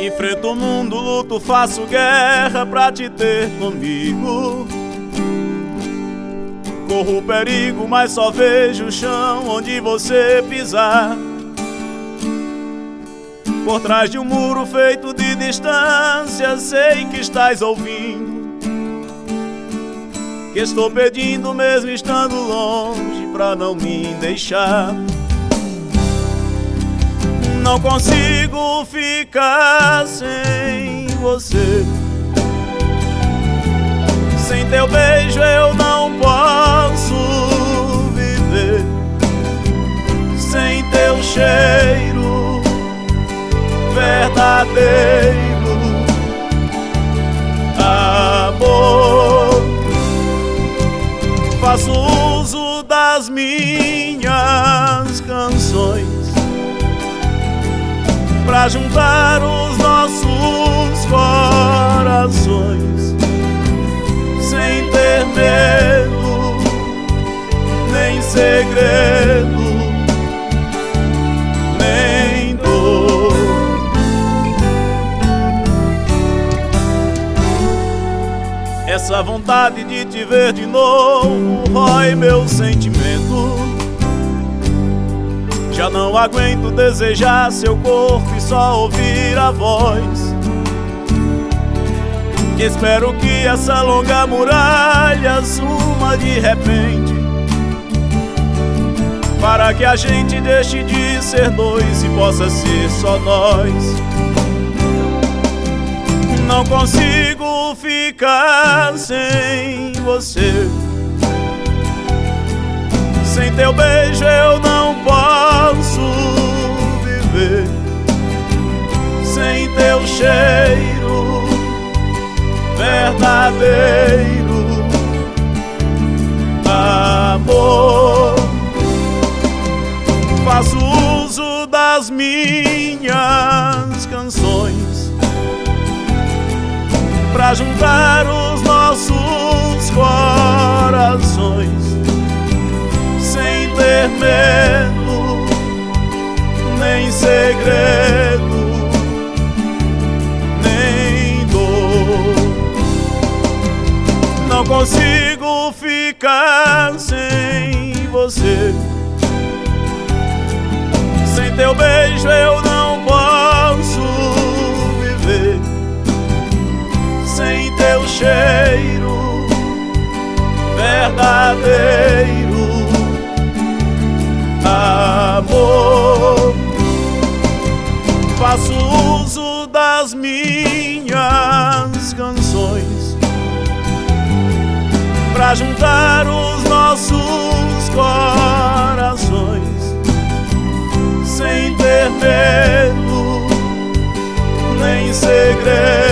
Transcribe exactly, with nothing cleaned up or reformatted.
Enfrento o mundo, luto, faço guerra pra te ter comigo. Corro perigo, mas só vejo o chão onde você pisar. Por trás de um muro feito de distância, sei que estás ouvindo, que estou pedindo mesmo estando longe pra não me deixar. Não consigo ficar sem você. Sem teu beijo eu não posso viver. Sem teu cheiro verdadeiro, amor. Faço uso das minhas canções pra juntar os nossos corações, sem ter medo, nem segredo, nem dor. Essa vontade de te ver de novo rói meu sentimento. Já não aguento desejar seu corpo e só ouvir a voz. Espero que essa longa muralha suma de repente, para que a gente deixe de ser dois e possa ser só nós. Não consigo ficar sem você. Sem teu beijo eu não posso viver. Sem teu cheiro verdadeiro, amor. Faço uso das minhas canções pra juntar os nossos corações, sem ter medo, nem segredo, nem dor. Não consigo ficar sem você. Sem teu beijo eu não posso viver. Sem teu cheiro verdadeiro, amor. Faço uso das minhas canções pra juntar os nossos corações, sem ter medo, nem segredo,